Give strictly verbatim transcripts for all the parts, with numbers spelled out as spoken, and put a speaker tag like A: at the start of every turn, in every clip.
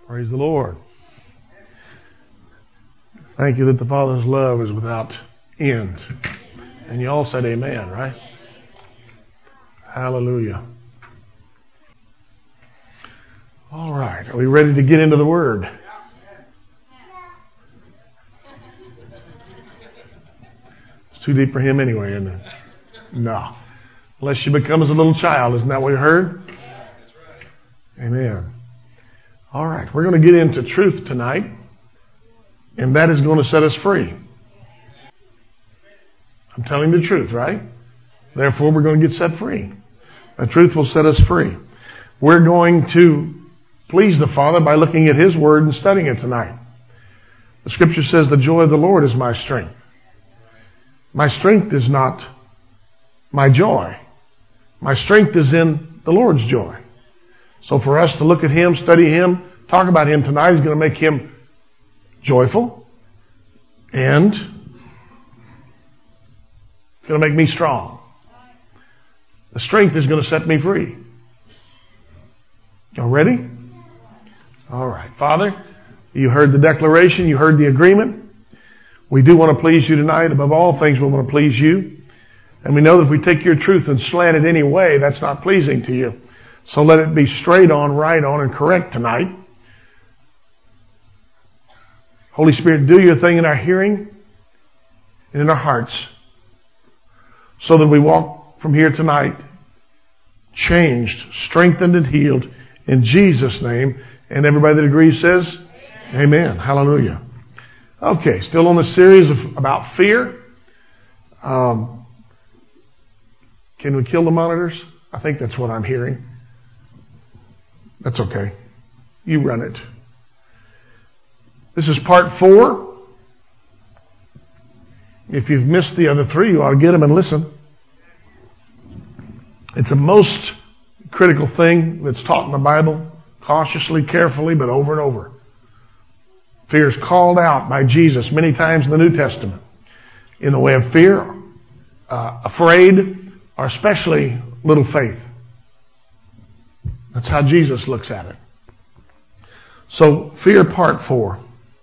A: Praise the Lord. Thank you that the Father's love is without end. And you all said amen, right? Hallelujah. All right. Are we ready to get into the Word? It's too deep for him anyway, isn't it? No. Unless you become as a little child. Isn't that what you heard? Amen. All right. We're going to get into truth tonight. And that is going to set us free. I'm telling the truth, right? Therefore, we're going to get set free. The truth will set us free. We're going to please the Father by looking at His Word and studying it tonight. The Scripture says, the joy of the Lord is my strength. My strength is not my joy. My strength is in the Lord's joy. So for us to look at Him, study Him, talk about Him tonight is going to make Him joyful, and it's going to make me strong. The strength is going to set me free. Y'all ready? All right. Father, you heard the declaration. You heard the agreement. We do want to please you tonight. Above all things, we want to please you. And we know that if we take your truth and slant it any way, that's not pleasing to you. So let it be straight on, right on, and correct tonight. Holy Spirit, do your thing in our hearing and in our hearts so that we walk from here tonight changed, strengthened, and healed in Jesus' name. And everybody that agrees says, Amen. Amen. Hallelujah. Okay, still on the series of, about fear. Um, can we kill the monitors? I think that's what I'm hearing. That's okay. You run it. This is part four. If you've missed the other three, you ought to get them and listen. It's a most critical thing that's taught in the Bible, cautiously, carefully, but over and over. Fear is called out by Jesus many times in the New Testament in the way of fear, uh, afraid, or especially little faith. That's how Jesus looks at it. So, fear part four.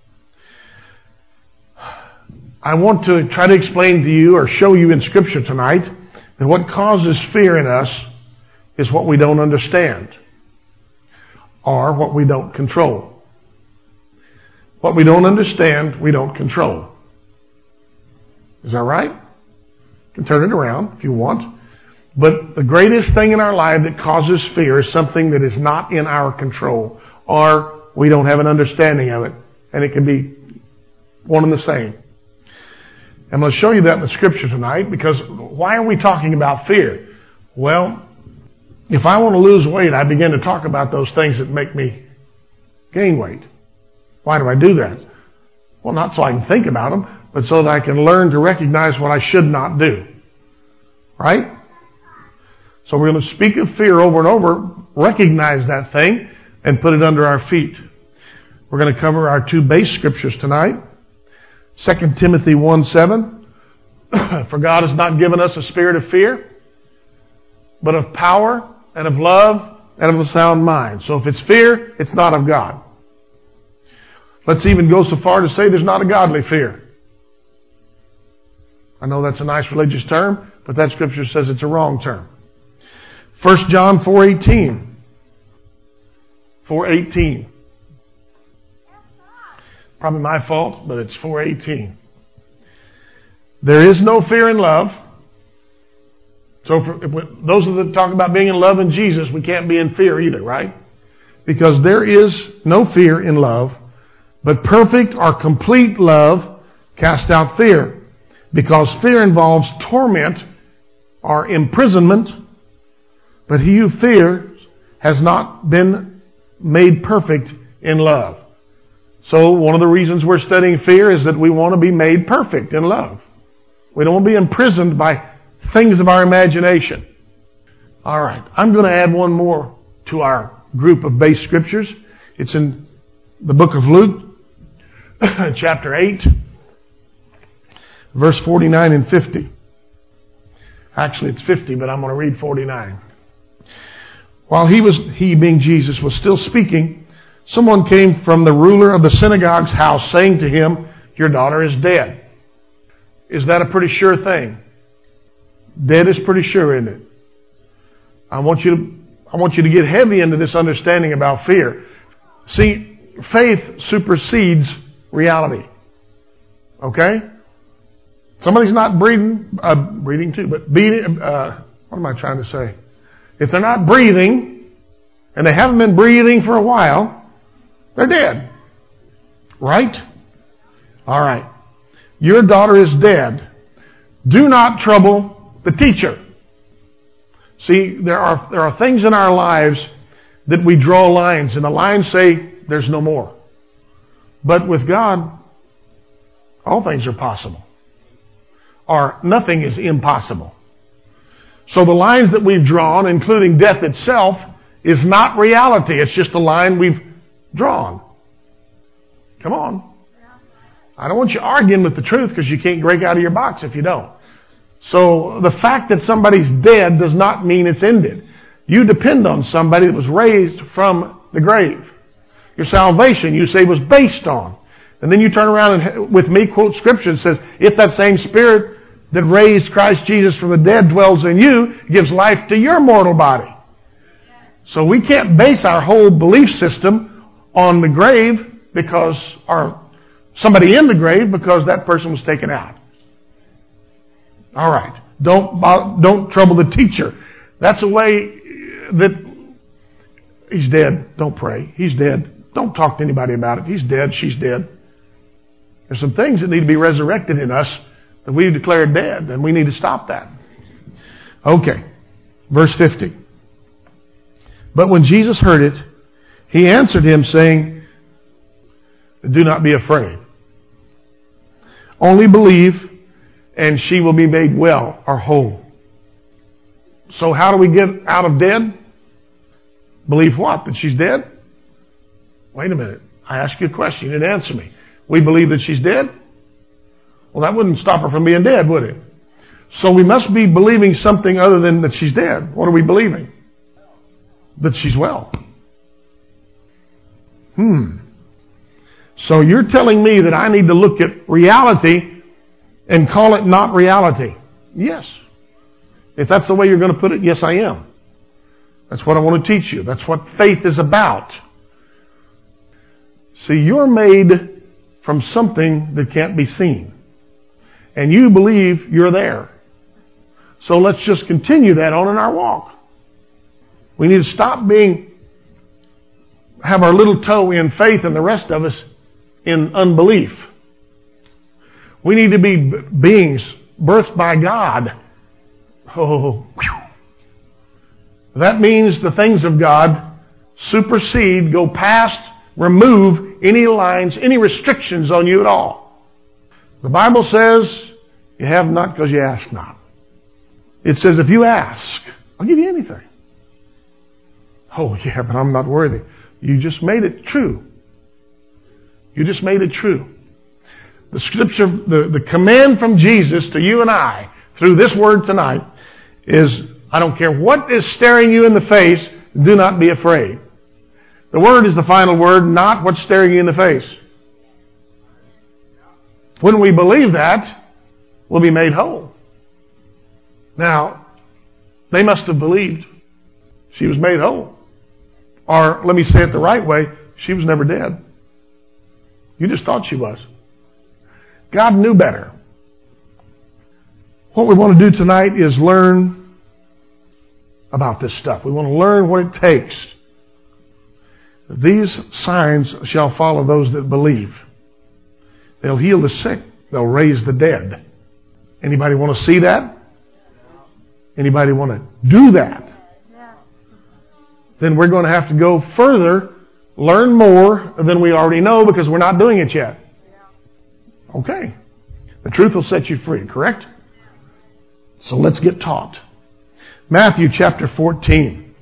A: I want to try to explain to you or show you in Scripture tonight that what causes fear in us is what we don't understand or what we don't control. What we don't understand, we don't control. Is that right? You can turn it around if you want. But the greatest thing in our life that causes fear is something that is not in our control, or we don't have an understanding of it, and it can be one and the same. I'm going to show you that in the Scripture tonight, because why are we talking about fear? Well, if I want to lose weight, I begin to talk about those things that make me gain weight. Why do I do that? Well, not so I can think about them, but so that I can learn to recognize what I should not do. Right? So we're going to speak of fear over and over, recognize that thing, and put it under our feet. We're going to cover our two base scriptures tonight. Second Timothy one seven. For God has not given us a spirit of fear, but of power and of love and of a sound mind. So if it's fear, it's not of God. Let's even go so far to say there's not a godly fear. I know that's a nice religious term, but that scripture says it's a wrong term. First John four eighteen. four eighteen. Probably my fault, but it's four eighteen. There is no fear in love. So for, if we, those that talk about being in love in Jesus, we can't be in fear either, right? Because there is no fear in love, but perfect or complete love casts out fear. Because fear involves torment or imprisonment, but he who fears has not been made perfect in love. So one of the reasons we're studying fear is that we want to be made perfect in love. We don't want to be imprisoned by things of our imagination. All right. I'm going to add one more to our group of base scriptures. It's in the book of Luke, chapter eight, verse forty-nine and fifty. Actually, it's fifty, but I'm going to read forty-nine. While he was, he being Jesus, was still speaking, Someone came from the ruler of the synagogue's house saying to him, your daughter is dead. Is that a pretty sure thing? Dead is pretty sure, isn't it? I want you to, I want you to get heavy into this understanding about fear. See, faith supersedes reality. Okay? Somebody's not breathing, uh, breathing too, but beating, uh, what am I trying to say? If they're not breathing, and they haven't been breathing for a while, they're dead. Right? All right. Your daughter is dead. Do not trouble the teacher. See, there are, there are things in our lives that we draw lines, and the lines say there's no more. But with God, all things are possible. Or nothing is impossible. So the lines that we've drawn, including death itself, is not reality. It's just a line we've drawn. Come on. I don't want you arguing with the truth because you can't break out of your box if you don't. So the fact that somebody's dead does not mean it's ended. You depend on somebody that was raised from the grave. Your salvation, you say, was based on. And then you turn around and with me quote scripture and says, if that same spirit that raised Christ Jesus from the dead dwells in you, gives life to your mortal body. So we can't base our whole belief system on the grave because, or somebody in the grave because that person was taken out. All right. Don't, don't trouble the teacher. That's a way that he's dead. Don't pray. He's dead. Don't talk to anybody about it. He's dead. She's dead. There's some things that need to be resurrected in us that we've declared dead, and we need to stop that. Okay. Verse fifty. But when Jesus heard it, he answered him saying, do not be afraid. Only believe, and she will be made well or whole. So how do we get out of dead? Believe what? That she's dead? Wait a minute. I asked you a question. You didn't answer me. We believe that she's dead? Well, that wouldn't stop her from being dead, would it? So we must be believing something other than that she's dead. What are we believing? That she's well. Hmm. So you're telling me that I need to look at reality and call it not reality? Yes. If that's the way you're going to put it, yes, I am. That's what I want to teach you. That's what faith is about. See, you're made from something that can't be seen. And you believe you're there. So let's just continue that on in our walk. We need to stop being, have our little toe in faith and the rest of us in unbelief. We need to be beings birthed by God. Oh, whew. That means the things of God supersede, go past, remove any lines, any restrictions on you at all. The Bible says you have not because you ask not. It says if you ask, I'll give you anything. Oh yeah, but I'm not worthy. You just made it true. You just made it true. The scripture, the, the command from Jesus to you and I through this word tonight is, I don't care what is staring you in the face, do not be afraid. The word is the final word, not what's staring you in the face. When we believe that, we'll be made whole. Now, they must have believed she was made whole. Or, let me say it the right way, she was never dead. You just thought she was. God knew better. What we want to do tonight is learn about this stuff. We want to learn what it takes. These signs shall follow those that believe. They'll heal the sick. They'll raise the dead. Anybody want to see that? Anybody want to do that? Then we're going to have to go further, learn more than we already know because we're not doing it yet. Okay. The truth will set you free, correct? So let's get taught. Matthew chapter fourteen.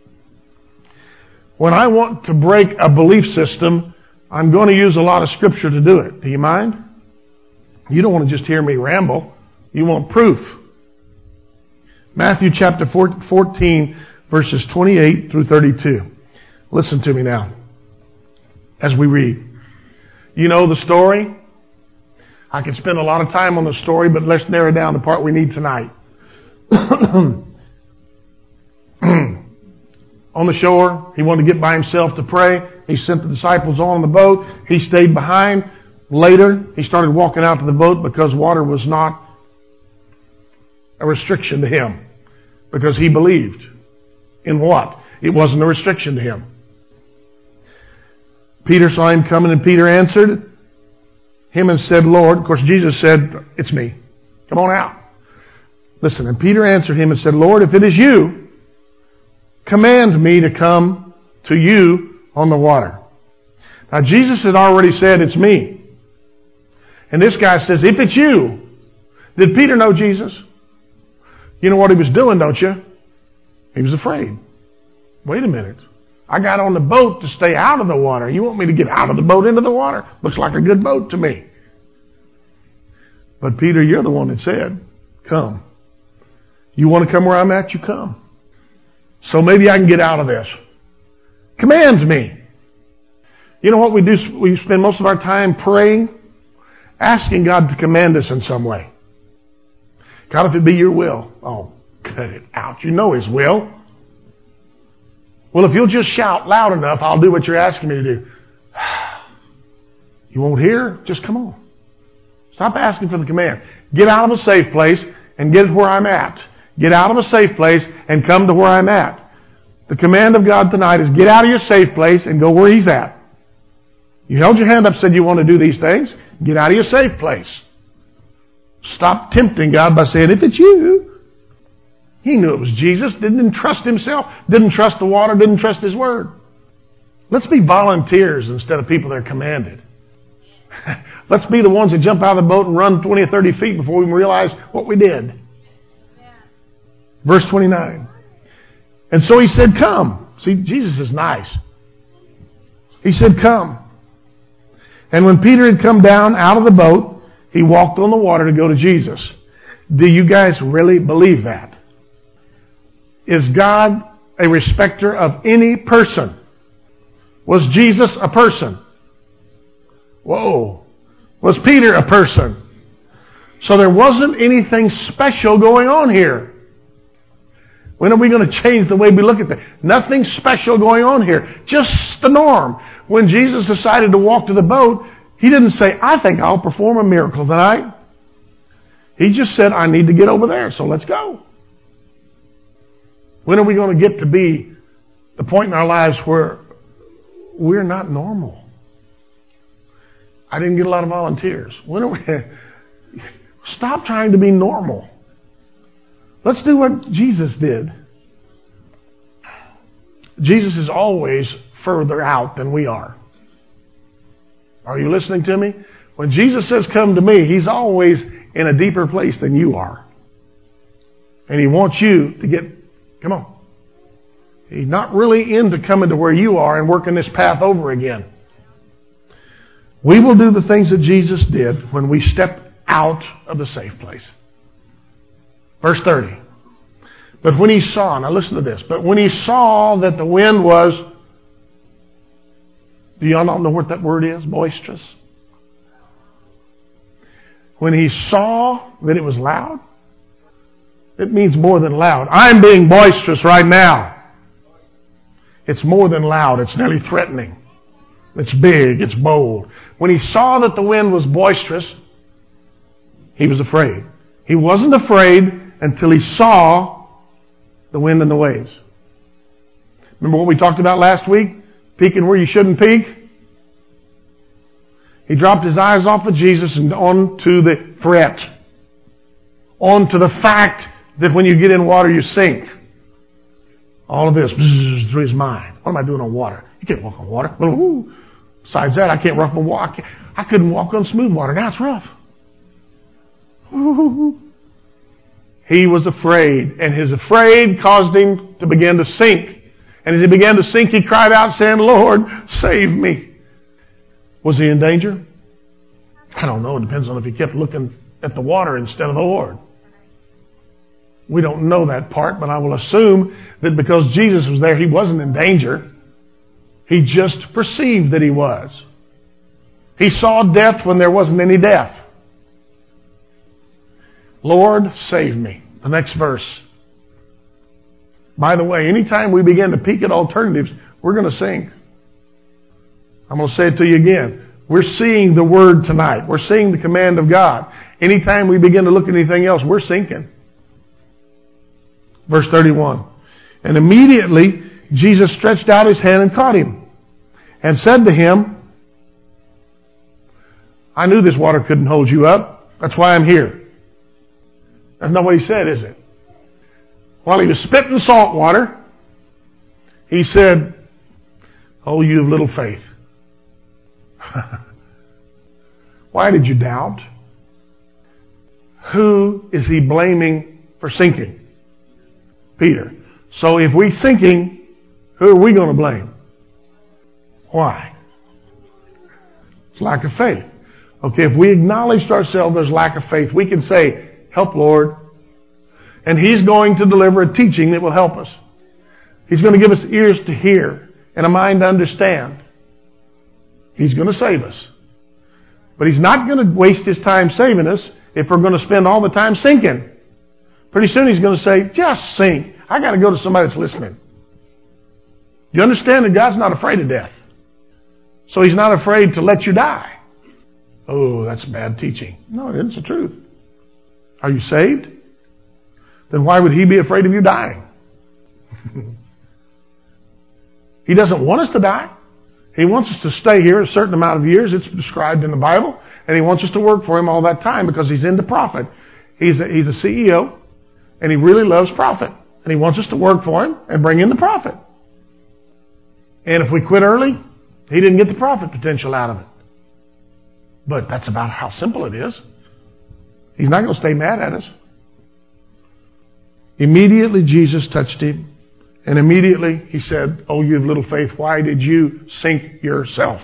A: When I want to break a belief system, I'm going to use a lot of scripture to do it. Do you mind? You don't want to just hear me ramble. You want proof. Matthew chapter fourteen, verses twenty-eight through thirty-two. Listen to me now. as we read. You know the story. I could spend a lot of time on the story, but let's narrow down the part we need tonight. On the shore, he wanted to get by himself to pray. He sent the disciples on the boat. He stayed behind. Later, he started walking out to the boat because water was not a restriction to him. Because he believed in what? It wasn't a restriction to him. Peter saw him coming, and Peter answered him and said, Lord, of course Jesus said, it's me. Come on out. Listen, and Peter answered him and said, Lord, if it is you, command me to come to you on the water. Now Jesus had already said, it's me. And this guy says, if it's you. Did Peter know Jesus? You know what he was doing, don't you? He was afraid. Wait a minute. I got on the boat to stay out of the water. You want me to get out of the boat into the water? Looks like a good boat to me. But Peter, you're the one that said, come. You want to come where I'm at? You come. So maybe I can get out of this. Command me. You know what we do? We spend most of our time praying, asking God to command us in some way. God, if it be your will. Oh, cut it out. You know His will. Well, if you'll just shout loud enough, I'll do what you're asking me to do. You won't hear? Just come on. Stop asking for the command. Get out of a safe place and get where I'm at. Get out of a safe place and come to where I'm at. The command of God tonight is get out of your safe place and go where He's at. You held your hand up, said you want to do these things. Get out of your safe place. Stop tempting God by saying, if it's you. He knew it was Jesus. Didn't trust himself. Didn't trust the water. Didn't trust His word. Let's be volunteers instead of people that are commanded. Let's be the ones that jump out of the boat and run twenty or thirty feet before we realize what we did. Verse twenty-nine. And so he said, come. See, Jesus is nice. He said, come. And when Peter had come down out of the boat, he walked on the water to go to Jesus. Do you guys really believe that? Is God a respecter of any person? Was Jesus a person? Whoa. Was Peter a person? So there wasn't anything special going on here. When are we going to change the way we look at that? Nothing special going on here. Just the norm. When Jesus decided to walk to the boat, He didn't say, I think I'll perform a miracle tonight. He just said, I need to get over there, so let's go. When are we going to get to be the point in our lives where we're not normal? I didn't get a lot of volunteers. When are we? Stop trying to be normal. Let's do what Jesus did. Jesus is always further out than we are. Are you listening to me? When Jesus says, come to me, He's always in a deeper place than you are. And He wants you to get, come on. He's not really into coming to where you are and working this path over again. We will do the things that Jesus did when we step out of the safe place. Verse thirty. But when he saw, now listen to this, but when he saw that the wind was, do y'all not know what that word is? Boisterous. When he saw that it was loud, it means more than loud. I'm being boisterous right now. It's more than loud. It's nearly threatening. It's big. It's bold. When he saw that the wind was boisterous, he was afraid. He wasn't afraid until he saw the wind and the waves. Remember what we talked about last week? Peeking where you shouldn't peek? He dropped his eyes off of Jesus and on to the threat. On to the fact that when you get in water, you sink. All of this bzzz, through his mind. What am I doing on water? You can't walk on water. Ooh. Besides that, I can't rough my walk. I couldn't walk on smooth water. Now it's rough. Ooh. He was afraid, and his afraid caused him to begin to sink. And as he began to sink, he cried out, saying, Lord, save me. Was he in danger? I don't know. It depends on if he kept looking at the water instead of the Lord. We don't know that part, but I will assume that because Jesus was there, he wasn't in danger. He just perceived that he was. He saw death when there wasn't any death. Lord, save me. The next verse. By the way, anytime we begin to peek at alternatives, we're going to sink. I'm going to say it to you again. We're seeing the Word tonight. We're seeing the command of God. Anytime we begin to look at anything else, we're sinking. Verse thirty-one. And immediately Jesus stretched out his hand and caught him and said to him, I knew this water couldn't hold you up. That's why I'm here. That's not what he said, is it? While he was spitting salt water, he said, oh, you of little faith. Why did you doubt? Who is he blaming for sinking? Peter. So if we're sinking, who are we going to blame? Why? It's lack of faith. Okay, if we acknowledge to ourselves there's lack of faith, we can say, help, Lord. And He's going to deliver a teaching that will help us. He's going to give us ears to hear and a mind to understand. He's going to save us. But He's not going to waste His time saving us if we're going to spend all the time sinking. Pretty soon He's going to say, just sink. I got to go to somebody that's listening. You understand that God's not afraid of death. So He's not afraid to let you die. Oh, that's bad teaching. No, it's the truth. Are you saved? Then why would He be afraid of you dying? He doesn't want us to die. He wants us to stay here a certain amount of years. It's described in the Bible. And He wants us to work for Him all that time because He's into profit. He's a, he's a C E O and He really loves profit. And He wants us to work for Him and bring in the profit. And if we quit early, He didn't get the profit potential out of it. But that's about how simple it is. He's not going to stay mad at us. Immediately Jesus touched him. And immediately he said, oh, you of little faith, why did you sink yourself?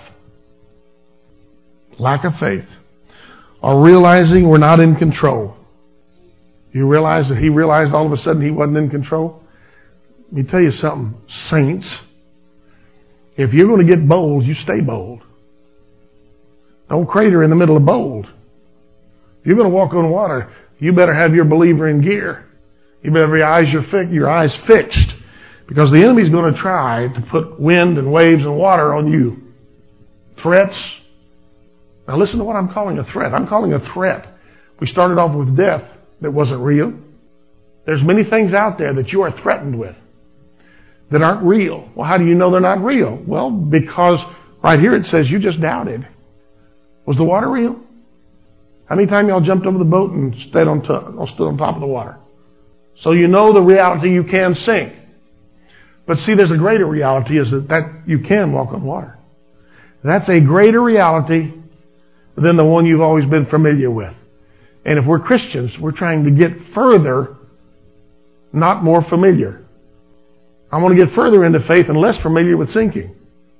A: Lack of faith. Or realizing we're not in control. You realize that he realized all of a sudden he wasn't in control? Let me tell you something, saints. If you're going to get bold, you stay bold. Don't crater in the middle of bold. If you're going to walk on water, you better have your believer in gear. You better have your eyes, your, fi- your eyes fixed. Because the enemy's going to try to put wind and waves and water on you. Threats. Now listen to what I'm calling a threat. I'm calling a threat. We started off with death that wasn't real. There's many things out there that you are threatened with that aren't real. Well, how do you know they're not real? Well, because right here it says you just doubted. Was the water real? How many times y'all jumped over the boat and stayed on top, or stood on top of the water? So you know the reality you can sink. But see, there's a greater reality is that, that you can walk on water. That's a greater reality than the one you've always been familiar with. And if we're Christians, we're trying to get further, not more familiar. I want to get further into faith and less familiar with sinking.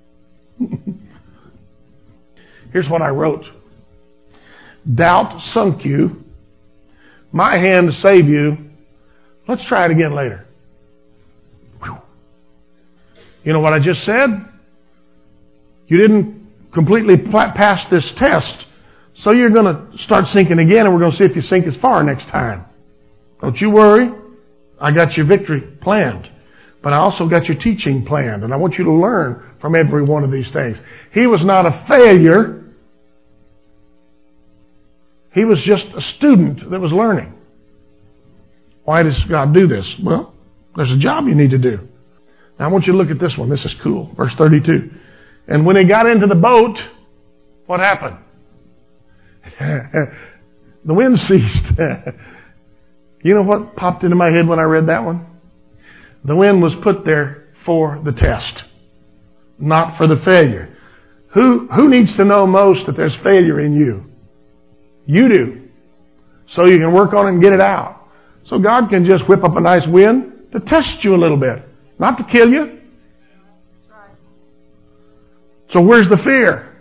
A: Here's what I wrote. Doubt sunk you. My hand to save you. Let's try it again later. Whew. You know what I just said? You didn't completely pass this test, so you're going to start sinking again, and we're going to see if you sink as far next time. Don't you worry. I got your victory planned. But I also got your teaching planned, and I want you to learn from every one of these things. He was not a failure. He was just a student that was learning. Why does God do this? Well, there's a job you need to do. Now I want you to look at this one. This is cool. Verse thirty-two. And when he got into the boat, what happened? The wind ceased. You know what popped into my head when I read that one? The wind was put there for the test, not for the failure. Who, who needs to know most that there's failure in you? You do. So you can work on it and get it out. So God can just whip up a nice wind to test you a little bit, not to kill you. So where's the fear?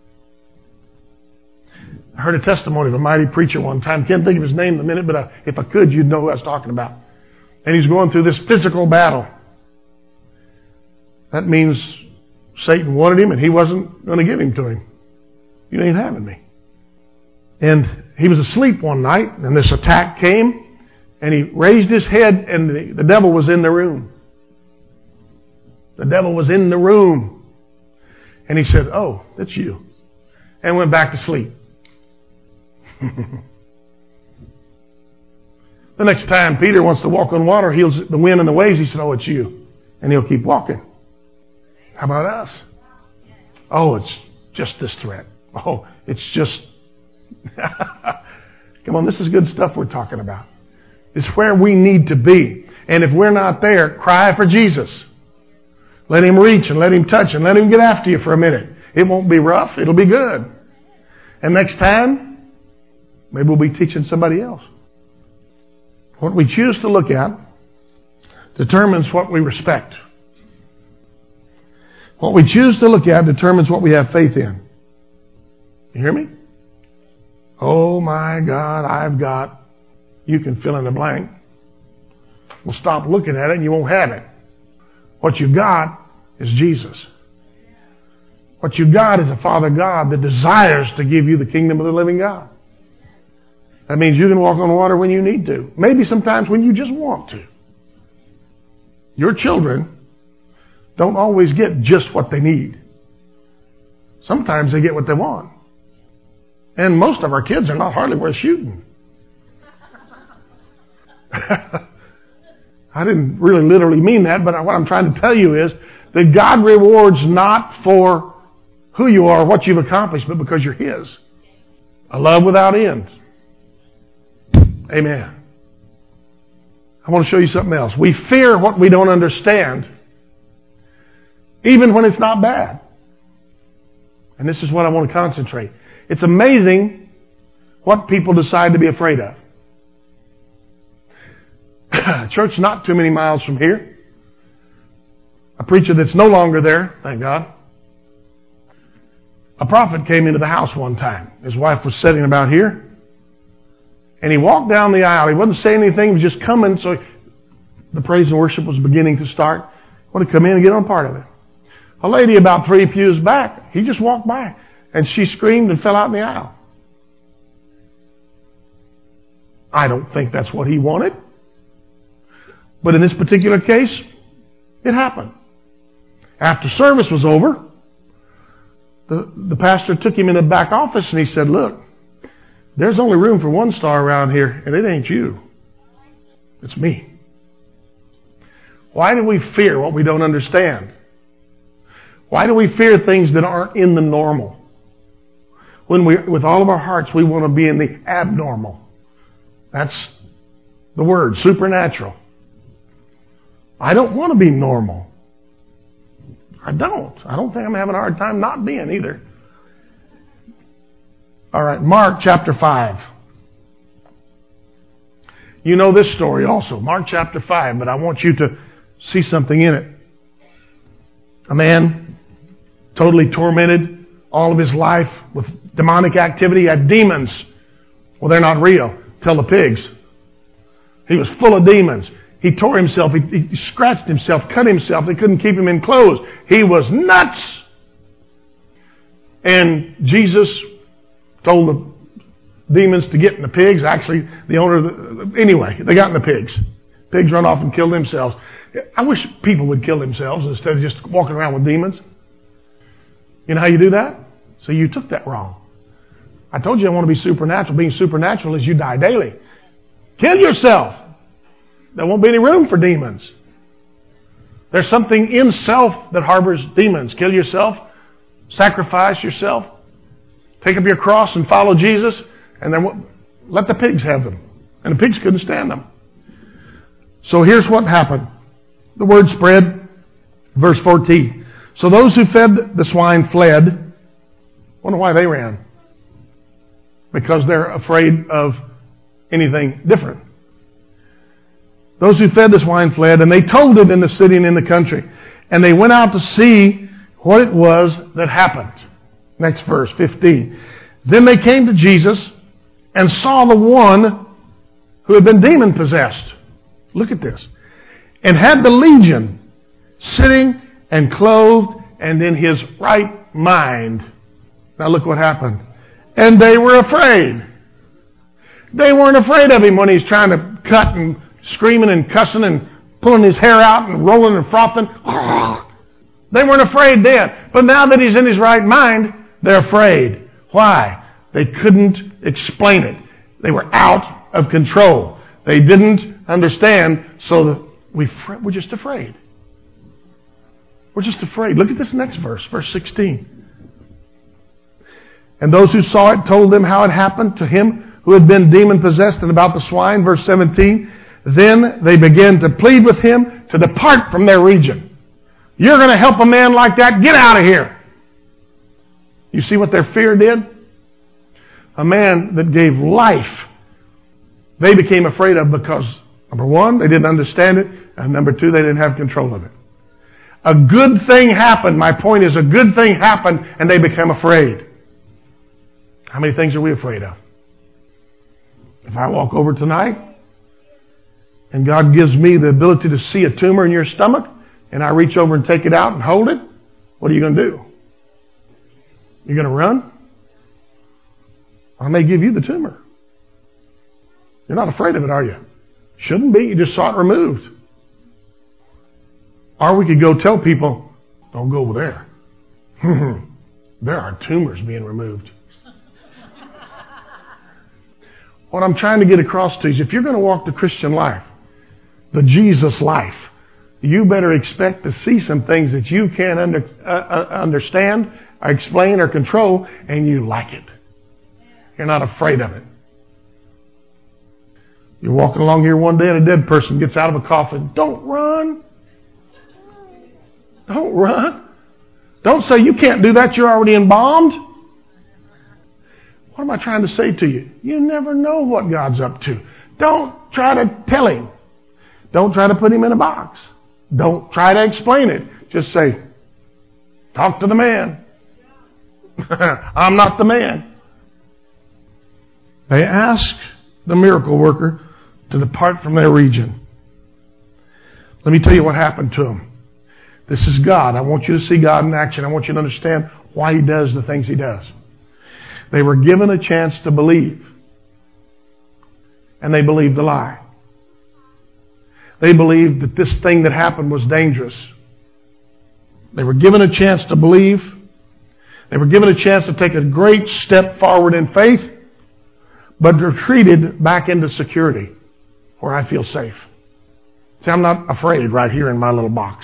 A: I heard a testimony of a mighty preacher one time. Can't think of his name in a minute, but I, if I could, you'd know who I was talking about. And he's going through this physical battle. That means Satan wanted him and he wasn't going to give him to him. You ain't having me. And he was asleep one night and this attack came and he raised his head and the, the devil was in the room. The devil was in the room. And he said, "Oh, that's you." And went back to sleep. The next time Peter wants to walk on water, heals the wind and the waves, he said, "Oh, it's you." And he'll keep walking. How about us? Oh, it's just this threat. Oh, it's just... Come on, this is good stuff we're talking about. It's where we need to be. And if we're not there, cry for Jesus. Let him reach and let him touch and let him get after you for a minute. It won't be rough. It'll be good. And next time, maybe we'll be teaching somebody else. What we choose to look at determines what we respect. What we choose to look at determines what we have faith in. You hear me? Oh my God, I've got... You can fill in the blank. Well, stop looking at it and you won't have it. What you've got is Jesus. What you've got is a Father God that desires to give you the kingdom of the living God. That means you can walk on water when you need to. Maybe sometimes when you just want to. Your children don't always get just what they need. Sometimes they get what they want. And most of our kids are not hardly worth shooting. I didn't really literally mean that, but what I'm trying to tell you is that God rewards not for who you are, what you've accomplished, but because you're His. A love without end. Amen. I want to show you something else. We fear what we don't understand, even when it's not bad. And this is what I want to concentrate. It's amazing what people decide to be afraid of. Church not too many miles from here. A preacher that's no longer there, thank God. A prophet came into the house one time. His wife was sitting about here. And he walked down the aisle. He wasn't saying anything. He was just coming. So the praise and worship was beginning to start. He wanted to come in and get on part of it. A lady about three pews back, he just walked by. And she screamed and fell out in the aisle. I don't think that's what he wanted. But in this particular case, it happened. After service was over, the, the pastor took him in the back office and he said, "Look, there's only room for one star around here, and it ain't you. It's me." Why do we fear what we don't understand? Why do we fear things that aren't in the normal? When we, with all of our hearts, we want to be in the abnormal. That's the word, supernatural. I don't want to be normal. I don't. I don't think I'm having a hard time not being either. All right, Mark chapter five. You know this story also, Mark chapter five, but I want you to see something in it. A man totally tormented all of his life with demonic activity, he had demons. Well, they're not real. Tell the pigs. He was full of demons. He tore himself. He, he scratched himself, cut himself. They couldn't keep him in clothes. He was nuts. And Jesus told the demons to get in the pigs. Actually, the owner, of the, anyway, they got in the pigs. Pigs run off and kill themselves. I wish people would kill themselves instead of just walking around with demons. You know how you do that? So you took that wrong. I told you I want to be supernatural. Being supernatural is you die daily. Kill yourself. There won't be any room for demons. There's something in self that harbors demons. Kill yourself. Sacrifice yourself. Take up your cross and follow Jesus. And then let the pigs have them. And the pigs couldn't stand them. So here's what happened. The word spread. Verse fourteen. So those who fed the swine fled. Wonder why they ran. Because they're afraid of anything different. Those who fed the swine fled, and they told it in the city and in the country. And they went out to see what it was that happened. Next verse, fifteen. Then they came to Jesus and saw the one who had been demon-possessed. Look at this. And had the legion sitting and clothed and in his right mind. Now look what happened. And they were afraid. They weren't afraid of him when he's trying to cut and screaming and cussing and pulling his hair out and rolling and frothing. They weren't afraid then. But now that he's in his right mind, they're afraid. Why? They couldn't explain it. They were out of control. They didn't understand, so we, we're just afraid. We're just afraid. Look at this next verse, verse sixteen. And those who saw it told them how it happened to him who had been demon-possessed and about the swine. Verse seventeen. Then they began to plead with him to depart from their region. You're going to help a man like that? Get out of here. You see what their fear did? A man that gave life, they became afraid of because, number one, they didn't understand it, and number two, they didn't have control of it. A good thing happened. My point is, a good thing happened, and they became afraid. How many things are we afraid of? If I walk over tonight, and God gives me the ability to see a tumor in your stomach, and I reach over and take it out and hold it, what are you going to do? You're going to run? I may give you the tumor. You're not afraid of it, are you? Shouldn't be. You just saw it removed. Or we could go tell people, don't go over there. There are tumors being removed. What I'm trying to get across to you is if you're going to walk the Christian life, the Jesus life, you better expect to see some things that you can't under, uh, understand, or explain, or control, and you like it. You're not afraid of it. You're walking along here one day and a dead person gets out of a coffin. Don't run. Don't run. Don't say you can't do that. You're already embalmed. What am I trying to say to you? You never know what God's up to. Don't try to tell him. Don't try to put him in a box. Don't try to explain it. Just say, talk to the man. I'm not the man. They asked the miracle worker to depart from their region. Let me tell you what happened to them. This is God. I want you to see God in action. I want you to understand why he does the things he does. They were given a chance to believe. And they believed the lie. They believed that this thing that happened was dangerous. They were given a chance to believe. They were given a chance to take a great step forward in faith, but retreated back into security where I feel safe. See, I'm not afraid right here in my little box.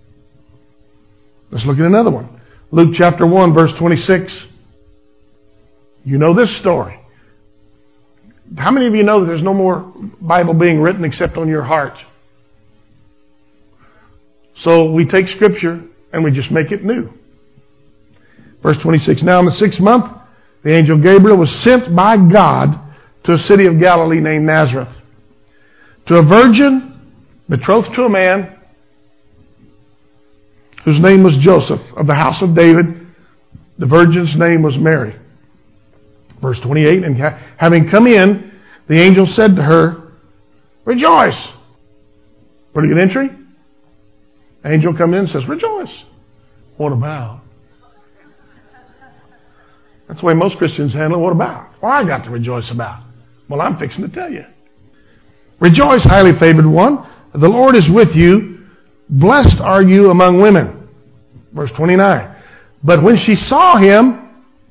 A: Let's look at another one. Luke chapter one, verse twenty-six. You know this story. How many of you know that there's no more Bible being written except on your heart? So we take Scripture and we just make it new. Verse twenty-six. Now in the sixth month, the angel Gabriel was sent by God to a city of Galilee named Nazareth, to a virgin betrothed to a man whose name was Joseph, of the house of David. The virgin's name was Mary. Verse twenty-eight, and having come in, the angel said to her, rejoice. Pretty good entry. Angel comes in and says, rejoice. What about? That's the way most Christians handle it. What about? Well, I got to rejoice about. Well, I'm fixing to tell you. Rejoice, highly favored one. The Lord is with you. Blessed are you among women. Verse twenty-nine. But when she saw him,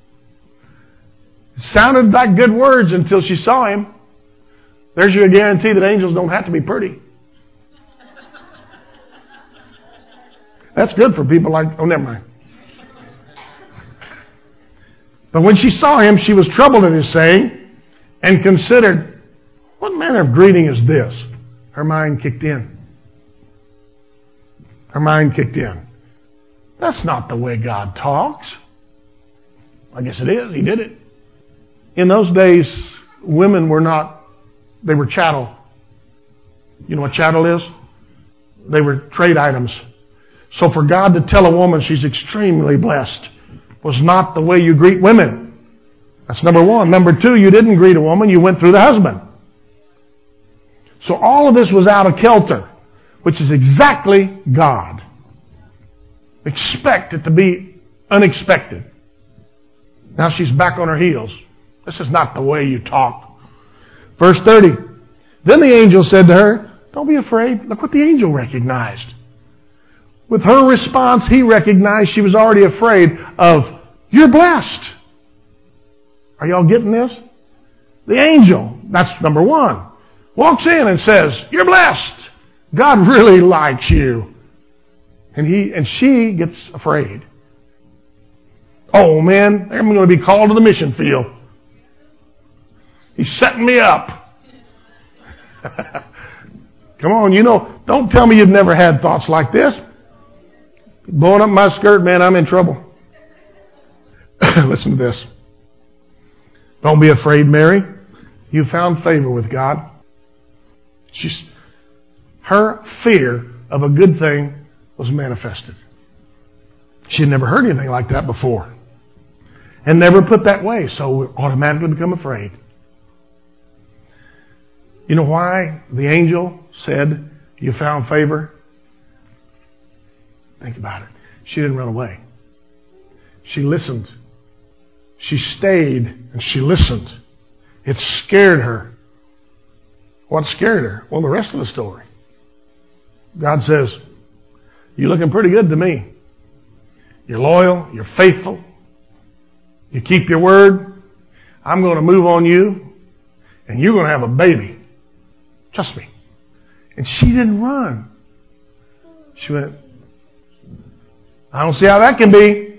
A: it sounded like good words until she saw him. There's your guarantee that angels don't have to be pretty. That's good for people like, oh, never mind. But when she saw him, she was troubled at his saying and considered, what manner of greeting is this? Her mind kicked in. Her mind kicked in. That's not the way God talks. I guess it is. He did it. In those days, women were not, they were chattel. You know what chattel is? They were trade items. So for God to tell a woman she's extremely blessed was not the way you greet women. That's number one. Number two, you didn't greet a woman, you went through the husband. So all of this was out of kilter, which is exactly God. Expect it to be unexpected. Now she's back on her heels. This is not the way you talk. Verse thirty. Then the angel said to her, don't be afraid. Look what the angel recognized. With her response, he recognized she was already afraid of, you're blessed. Are y'all getting this? The angel, that's number one, walks in and says, you're blessed. God really likes you. And he and she gets afraid. Oh man, I'm going to be called to the mission field. He's setting me up. Come on, you know, don't tell me you've never had thoughts like this. Blowing up my skirt, man, I'm in trouble. Listen to this. Don't be afraid, Mary. You found favor with God. She's, her fear of a good thing was manifested. She had never heard anything like that before. And never put that way, so we automatically become afraid. You know why the angel said, you found favor? Think about it. She didn't run away. She listened. She stayed and she listened. It scared her. What scared her? Well, the rest of the story. God says, you're looking pretty good to me. You're loyal. You're faithful. You keep your word. I'm going to move on you. And you're going to have a baby. Trust me. And she didn't run. She went, I don't see how that can be.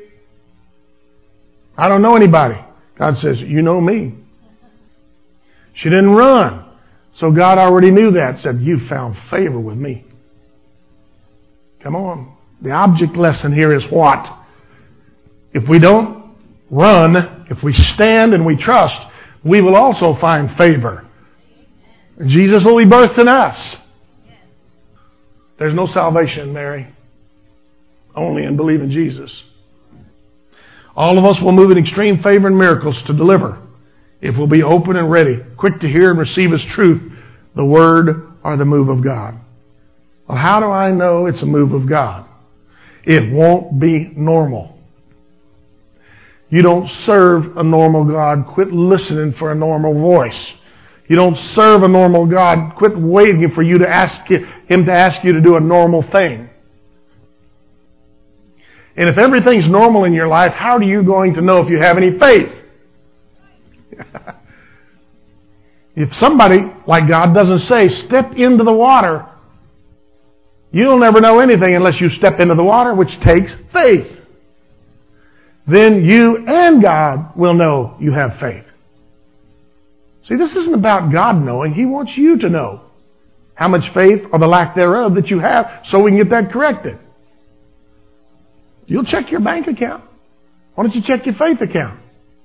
A: I don't know anybody. God says, you know me. She didn't run. So God already knew that. Said, you found favor with me. Come on. The object lesson here is what? If we don't run, if we stand and we trust, we will also find favor. Jesus will be birthed in us. There's no salvation, Mary. Only in believing Jesus. All of us will move in extreme favor and miracles to deliver if we'll be open and ready, quick to hear and receive as truth the word or the move of God. Well, how do I know it's a move of God? It won't be normal. You don't serve a normal God. Quit listening for a normal voice. You don't serve a normal God. Quit waiting for you to ask Him to ask you to do a normal thing. And if everything's normal in your life, how are you going to know if you have any faith? If somebody, like God, doesn't say, step into the water, you'll never know anything unless you step into the water, which takes faith. Then you and God will know you have faith. See, this isn't about God knowing. He wants you to know how much faith or the lack thereof that you have so we can get that corrected. You'll check your bank account. Why don't you check your faith account?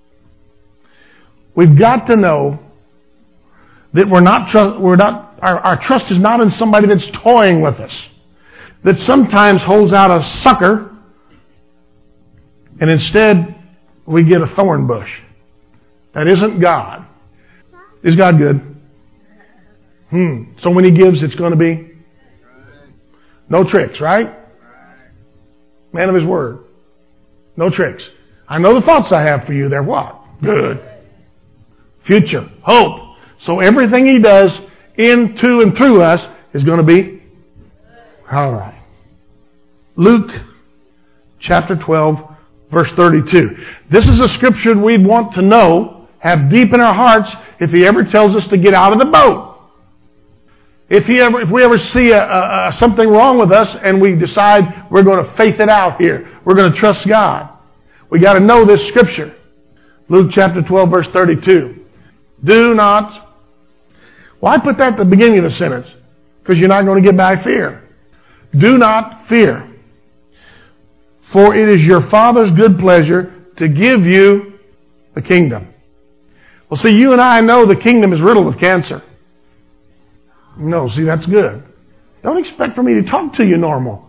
A: We've got to know that we're not, tr- we're not our, our trust is not in somebody that's toying with us, that sometimes holds out a sucker, and instead we get a thorn bush. That isn't God. Is God good? Hmm. So when He gives, it's going to be no tricks, right? Man of His word. No tricks. I know the thoughts I have for you. They're what? Good. Future. Hope. So everything He does in, to, and through us is going to be all right. Luke chapter twelve, verse thirty-two. This is a scripture we'd want to know, have deep in our hearts, if He ever tells us to get out of the boat. If he ever, if we ever see a, a, a, something wrong with us and we decide we're going to faith it out here, we're going to trust God, we got to know this scripture. Luke chapter twelve, verse thirty-two. Do not. Well, I put that at the beginning of the sentence because you're not going to get by fear. Do not fear, for it is your Father's good pleasure to give you the kingdom. Well, see, you and I know the kingdom is riddled with cancer. No, see, that's good. Don't expect for me to talk to you normal.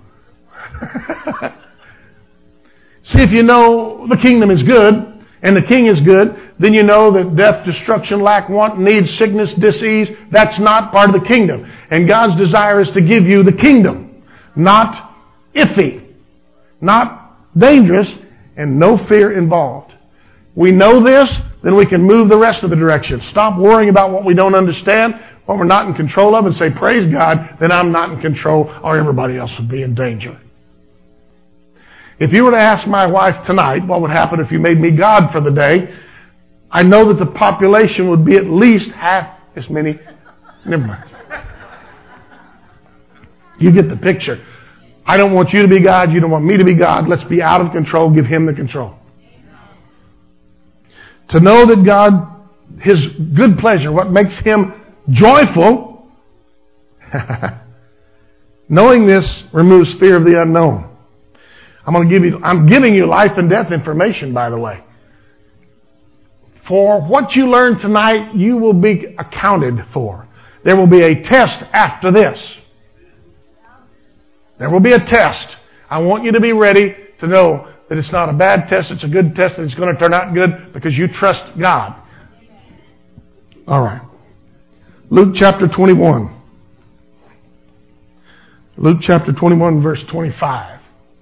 A: See, if you know the kingdom is good and the king is good, then you know that death, destruction, lack, want, need, sickness, disease, that's not part of the kingdom. And God's desire is to give you the kingdom, not iffy, not dangerous, and no fear involved. We know this, then we can move the rest of the direction. Stop worrying about what we don't understand, what we're not in control of, and say, praise God, then I'm not in control, or everybody else would be in danger. If you were to ask my wife tonight, what would happen if you made me God for the day, I know that the population would be at least half as many. Never mind. You get the picture. I don't want you to be God. You don't want me to be God. Let's be out of control. Give Him the control. To know that God, His good pleasure, what makes Him joyful, knowing this removes fear of the unknown. I'm going to give you, I'm giving you life and death information, by the way. For what you learn tonight, you will be accounted for. There will be a test after this. There will be a test. I want you to be ready to know that it's not a bad test, it's a good test, and it's going to turn out good because you trust God. All right. Luke chapter twenty-one. Luke chapter twenty-one, verse twenty-five.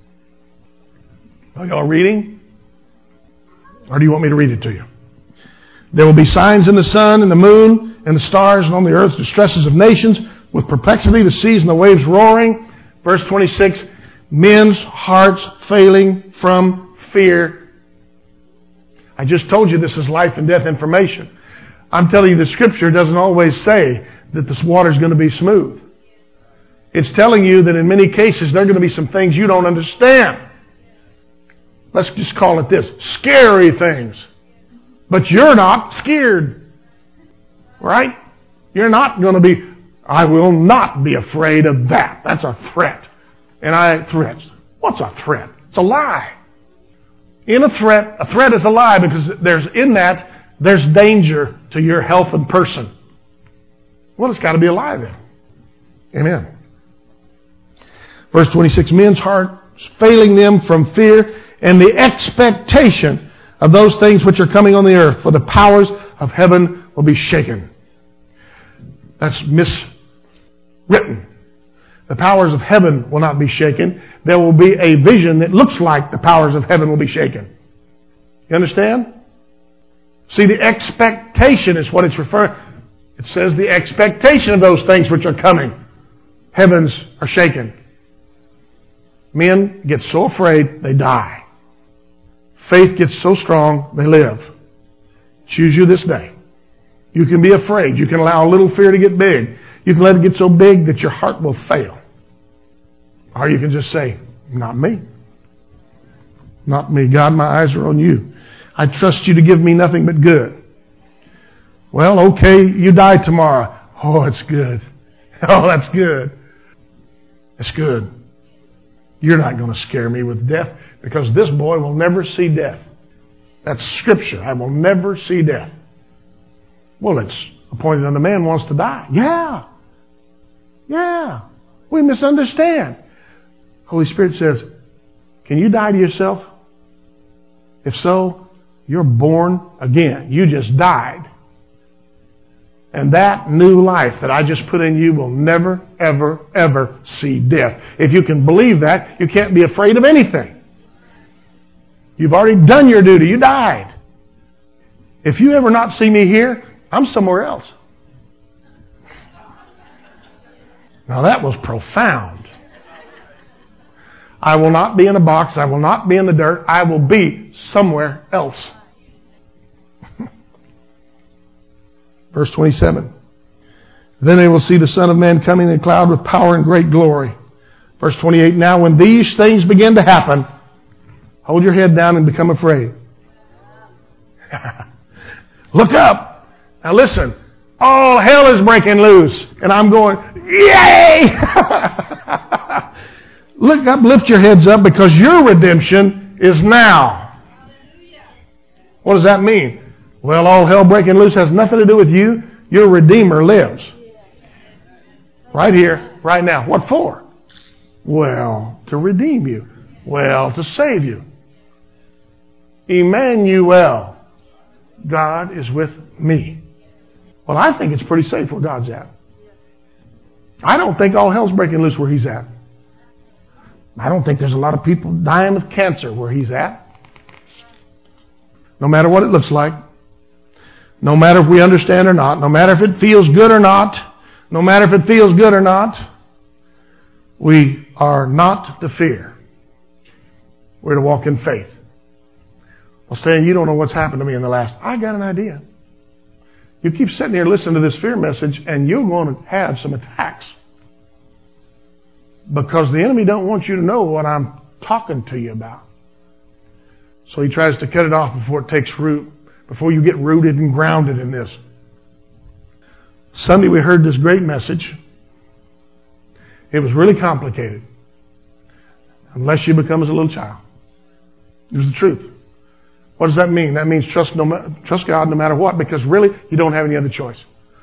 A: Are y'all reading? Or do you want me to read it to you? There will be signs in the sun and the moon and the stars, and on the earth distresses of nations, with perplexity, the seas and the waves roaring. Verse twenty-six, men's hearts failing from fear. I just told you this is life and death information. I'm telling you the Scripture doesn't always say that this water is going to be smooth. It's telling you that in many cases there are going to be some things you don't understand. Let's just call it this, scary things. But you're not scared. Right? You're not going to be, I will not be afraid of that. That's a threat. And I, threats. What's a threat? It's a lie. In a threat, a threat is a lie because there's in that, there's danger to your health and person. Well, it's got to be a lie then. Amen. Verse twenty-six, men's hearts failing them from fear and the expectation of those things which are coming on the earth, for the powers of heaven will be shaken. That's miswritten. The powers of heaven will not be shaken. There will be a vision that looks like the powers of heaven will be shaken. You understand? See, the expectation is what it's referring. It says the expectation of those things which are coming. Heavens are shaken. Men get so afraid, they die. Faith gets so strong, they live. Choose you this day. You can be afraid. You can allow a little fear to get big. You can let it get so big that your heart will fail. Or you can just say, not me. Not me. God, my eyes are on you. I trust you to give me nothing but good. Well, okay, you die tomorrow. Oh, it's good. Oh, that's good. It's good. You're not going to scare me with death because this boy will never see death. That's Scripture. I will never see death. Well, it's appointed unto man wants to die. Yeah. Yeah. We misunderstand. Holy Spirit says, can you die to yourself? If so, you're born again. You just died. And that new life that I just put in you will never, ever, ever see death. If you can believe that, you can't be afraid of anything. You've already done your duty. You died. If you ever not see me here, I'm somewhere else. Now that was profound. I will not be in a box. I will not be in the dirt. I will be somewhere else. Verse twenty-seven. Then they will see the Son of Man coming in a cloud with power and great glory. Verse twenty-eight. Now when these things begin to happen, hold your head down and become afraid. Look up. Now listen. All hell is breaking loose. And I'm going, yay! Look up, lift your heads up because your redemption is now. What does that mean? Well, all hell breaking loose has nothing to do with you. Your Redeemer lives. Right here, right now. What for? Well, to redeem you. Well, to save you. Emmanuel. God is with me. Well, I think it's pretty safe where God's at. I don't think all hell's breaking loose where He's at. I don't think there's a lot of people dying of cancer where he's at. No matter what it looks like, no matter if we understand or not, no matter if it feels good or not, no matter if it feels good or not, we are not to fear. We're to walk in faith. Well, Stan, you don't know what's happened to me in the last... I got an idea. You keep sitting here listening to this fear message, and you're going to have some attacks. Because the enemy don't want you to know what I'm talking to you about. So he tries to cut it off before it takes root, before you get rooted and grounded in this. Sunday we heard this great message. It was really complicated. Unless you become as a little child. It was the truth. What does that mean? That means trust no, trust God no matter what, because really you don't have any other choice.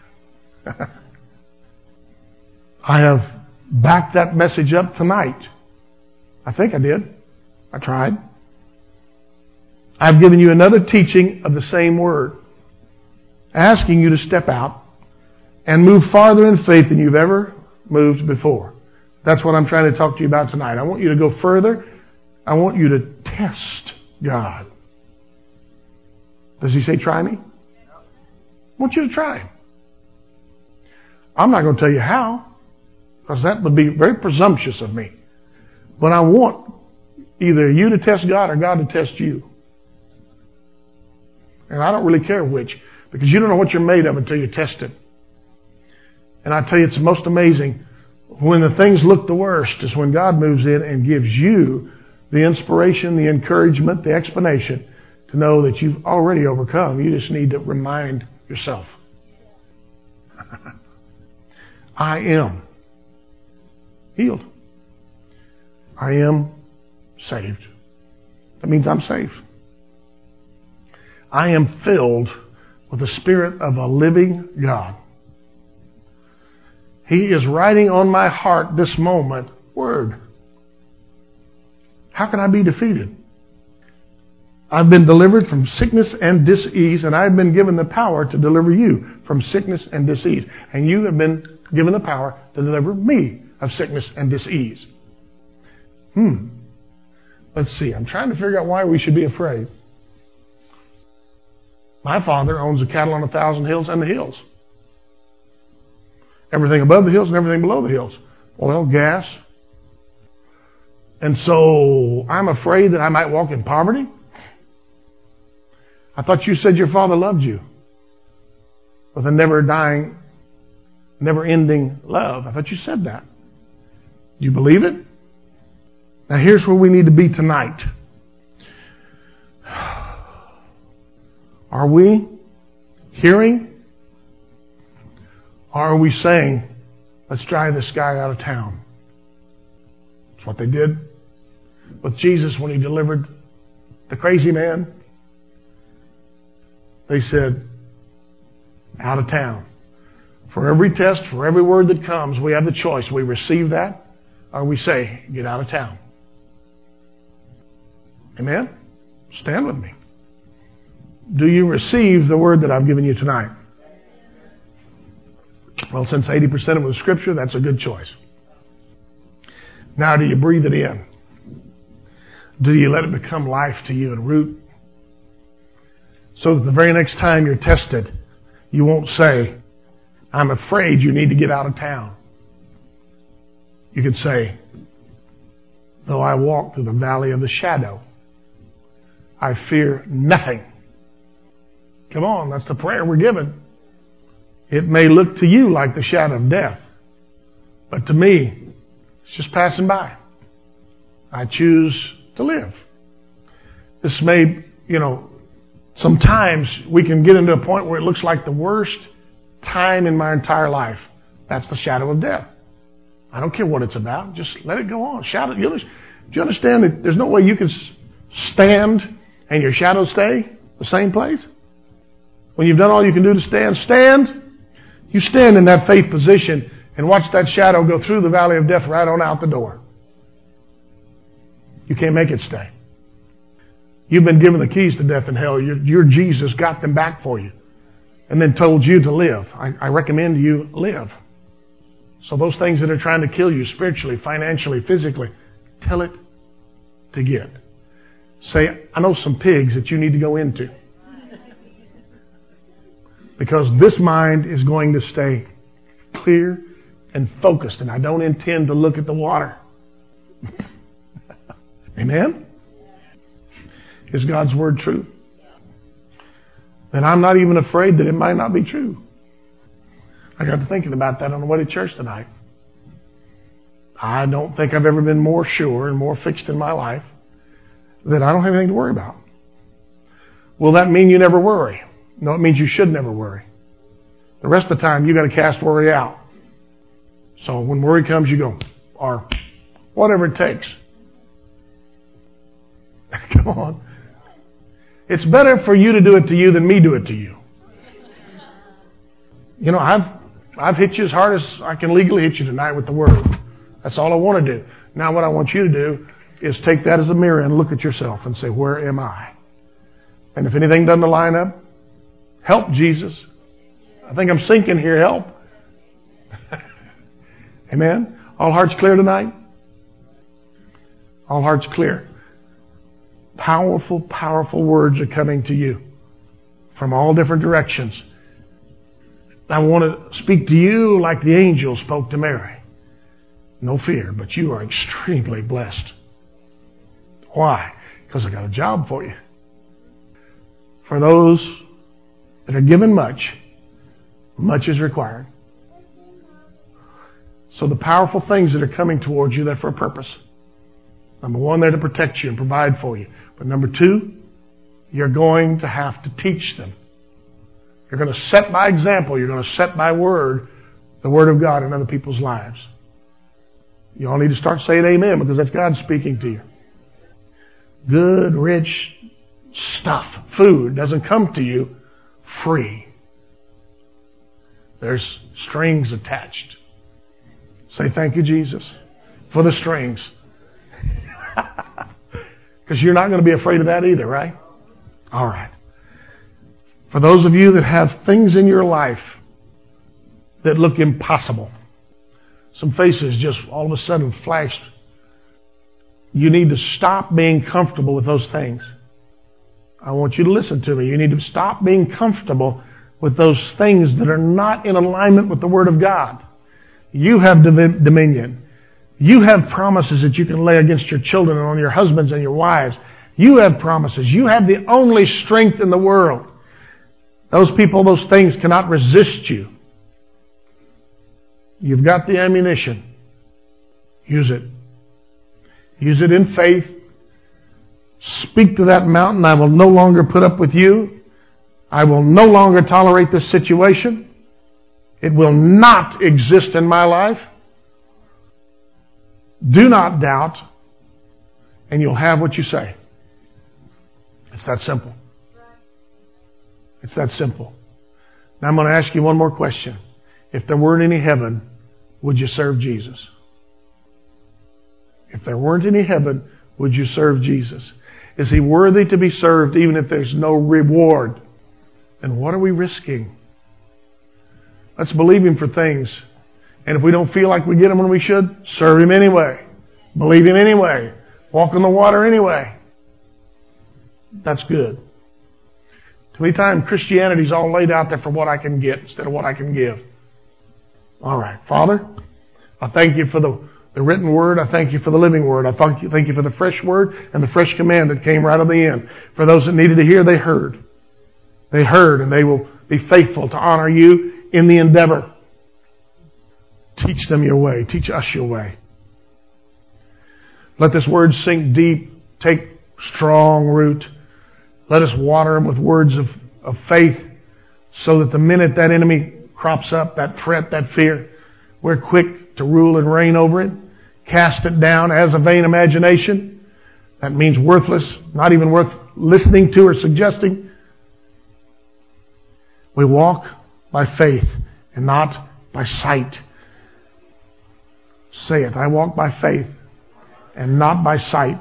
A: I have backed that message up tonight. I think I did. I tried. I've given you another teaching of the same word, asking you to step out and move farther in faith than you've ever moved before. That's what I'm trying to talk to you about tonight. I want you to go further. I want you to test God. Does he say try me? I want you to try him. I'm not going to tell you how, because that would be very presumptuous of me. But I want either you to test God or God to test you. And I don't really care which, because you don't know what you're made of until you test it. And I tell you, it's the most amazing. When the things look the worst is when God moves in and gives you the inspiration, the encouragement, the explanation to know that you've already overcome. You just need to remind yourself. I am healed. I am saved. That means I'm safe. I am filled with the Spirit of a living God. He is writing on my heart this moment, word. How can I be defeated? I've been delivered from sickness and dis-ease, and I've been given the power to deliver you from sickness and dis-ease. And you have been given the power to deliver me of sickness and dis-ease. Hmm. Let's see. I'm trying to figure out why we should be afraid. My Father owns the cattle on a thousand hills and the hills. Everything above the hills and everything below the hills. Oil, gas. And so I'm afraid that I might walk in poverty. I thought you said your Father loved you with a never dying, never ending love. I thought you said that. Do you believe it? Now here's where we need to be tonight. Are we hearing? Or are we saying, let's drive this guy out of town? That's what they did with Jesus when he delivered the crazy man. They said, out of town. For every test, for every word that comes, we have the choice. We receive that, or we say, get out of town. Amen? Stand with me. Do you receive the word that I've given you tonight? Well, since eighty percent of it was Scripture, that's a good choice. Now, do you breathe it in? Do you let it become life to you and root? So that the very next time you're tested, you won't say, I'm afraid you need to get out of town. You could say, though I walk through the valley of the shadow, I fear nothing. Come on, that's the prayer we're given. It may look to you like the shadow of death, but to me, it's just passing by. I choose to live. This may, you know, sometimes we can get into a point where it looks like the worst time in my entire life. That's the shadow of death. I don't care what it's about. Just let it go on. Shadow. Do you understand that there's no way you can stand and your shadow stay the same place? When you've done all you can do to stand, stand. You stand in that faith position and watch that shadow go through the valley of death right on out the door. You can't make it stay. You've been given the keys to death and hell. Your, your Jesus got them back for you and then told you to live. I, I recommend you live. So those things that are trying to kill you spiritually, financially, physically, tell it to get. Say, I know some pigs that you need to go into. Because this mind is going to stay clear and focused, and I don't intend to look at the water. Amen? Is God's word true? Then I'm not even afraid that it might not be true. I got to thinking about that on the way to church tonight. I don't think I've ever been more sure and more fixed in my life that I don't have anything to worry about. Will that mean you never worry? No, it means you should never worry. The rest of the time, you got to cast worry out. So when worry comes, you go, or whatever it takes. Come on. It's better for you to do it to you than me do it to you. You know, I've I've hit you as hard as I can legally hit you tonight with the word. That's all I want to do. Now what I want you to do is take that as a mirror and look at yourself and say, where am I? And if anything doesn't line up, help, Jesus. I think I'm sinking here. Help. Amen. All hearts clear tonight? All hearts clear. Powerful, powerful words are coming to you from all different directions. I want to speak to you like the angel spoke to Mary. No fear, but you are extremely blessed. Why? Because I got a job for you. For those that are given much, much is required. So the powerful things that are coming towards you, they're for a purpose. Number one, they're to protect you and provide for you. But number two, you're going to have to teach them. You're going to set by example. You're going to set by word, the word of God in other people's lives. You all need to start saying amen, because that's God speaking to you. Good, rich stuff, food, doesn't come to you free. There's strings attached. Say thank you, Jesus, for the strings. Because you're not going to be afraid of that either, right? All right. For those of you that have things in your life that look impossible, some faces just all of a sudden flashed. You need to stop being comfortable with those things. I want you to listen to me. You need to stop being comfortable with those things that are not in alignment with the Word of God. You have dominion. You have promises that you can lay against your children and on your husbands and your wives. You have promises. You have the only strength in the world. Those people, those things cannot resist you. You've got the ammunition. Use it. Use it in faith. Speak to that mountain. I will no longer put up with you. I will no longer tolerate this situation. It will not exist in my life. Do not doubt, and you'll have what you say. It's that simple. It's that simple. Now I'm going to ask you one more question. If there weren't any heaven, would you serve Jesus? If there weren't any heaven, would you serve Jesus? Is He worthy to be served even if there's no reward? And what are we risking? Let's believe Him for things. And if we don't feel like we get Him when we should, serve Him anyway. Believe Him anyway. Walk on the water anyway. That's good. Too many times Christianity's all laid out there for what I can get instead of what I can give. All right. Father, I thank You for the, the written word. I thank You for the living word. I thank you, thank you for the fresh word and the fresh command that came right at the end. For those that needed to hear, they heard. They heard, and they will be faithful to honor You in the endeavor. Teach them Your way. Teach us Your way. Let this word sink deep. Take strong root. Let us water them with words of, of faith, so that the minute that enemy crops up, that threat, that fear, we're quick to rule and reign over it. Cast it down as a vain imagination. That means worthless, not even worth listening to or suggesting. We walk by faith and not by sight. Say it. I walk by faith and not by sight.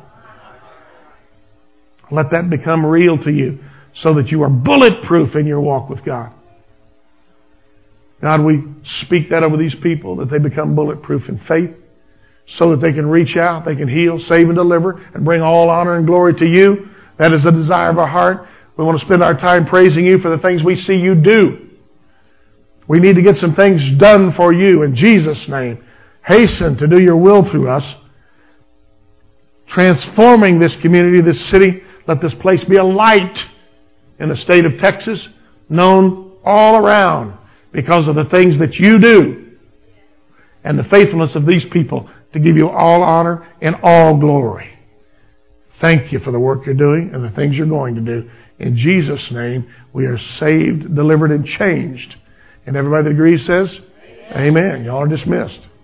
A: Let that become real to you so that you are bulletproof in your walk with God. God, we speak that over these people, that they become bulletproof in faith, so that they can reach out, they can heal, save, and deliver, and bring all honor and glory to you. That is the desire of our heart. We want to spend our time praising you for the things we see you do. We need to get some things done for you in Jesus' name. Hasten to do your will through us, transforming this community, this city. Let this place be a light in the state of Texas, known all around because of the things that you do and the faithfulness of these people to give you all honor and all glory. Thank you for the work you're doing and the things you're going to do. In Jesus' name, we are saved, delivered, and changed. And everybody that agrees says, Amen. Amen. Y'all are dismissed.